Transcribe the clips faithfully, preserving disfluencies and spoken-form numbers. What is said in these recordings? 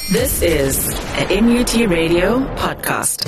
This is a M U T Radio podcast.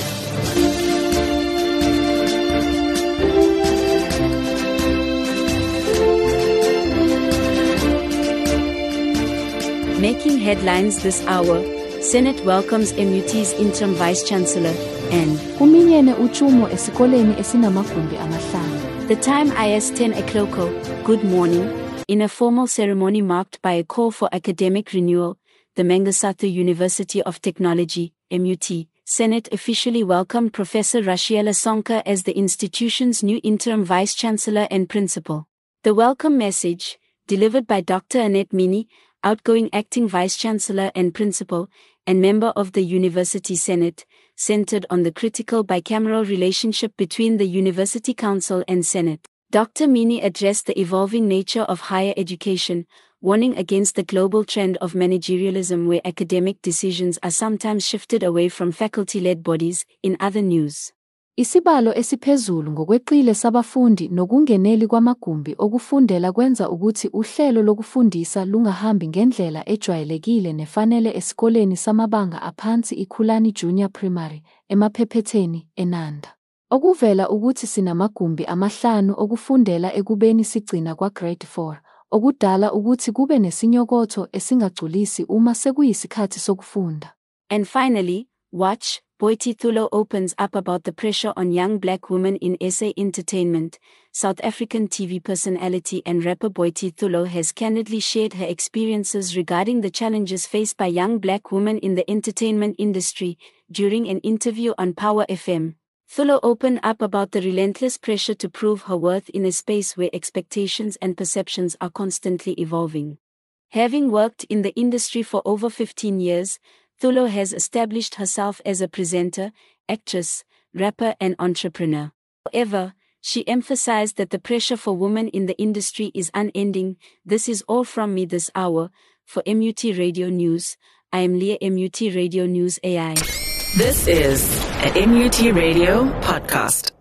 Making headlines this hour, Senate welcomes M U T's interim Vice-Chancellor, and kuminyene uchumo esikoleni esinamagumbi amahlanu. The time is ten o'clock. Good morning. In a formal ceremony marked by a call for academic renewal, the Mangosuthu University of Technology, M U T, Senate officially welcomed Professor Rashiela Sonke as the institution's new interim Vice-Chancellor and Principal. The welcome message, delivered by Doctor Annette Mini, outgoing acting Vice-Chancellor and Principal, and member of the University Senate, centered on the critical bicameral relationship between the University Council and Senate. Doctor Mini addressed the evolving nature of higher education, warning against the global trend of managerialism where academic decisions are sometimes shifted away from faculty-led bodies. In other news, isibalo esiphezulu ngokweqile sabafundi nokungeneli kwamagumbi okufundela kwenza ukuthi uhlelo lokufundisa lungahambi ngendlela ejwayelekile nefanele esikoleni samabanga aphansi iKhulani Junior Primary, emaphephetheni, eNanda. Okuvela ukuthi sinamagumbi amahlanu okufundela ekubeni sigcina kwa grade four, okudala ukuthi kube nesinyokotho esingagculisi uma sekuyisikhathi sokufunda. And finally, watch, Boitie Thulo opens up about the pressure on young black women in S A entertainment. South African T V personality and rapper Boitie Thulo has candidly shared her experiences regarding the challenges faced by young black women in the entertainment industry. During an interview on Power F M, Thulo opened up about the relentless pressure to prove her worth in a space where expectations and perceptions are constantly evolving. Having worked in the industry for over fifteen years, Thulo has established herself as a presenter, actress, rapper and entrepreneur. However, she emphasized that the pressure for women in the industry is unending. This is all from me this hour. For M U T Radio News, I am Leah, M U T Radio News A I. This is a M U T Radio podcast.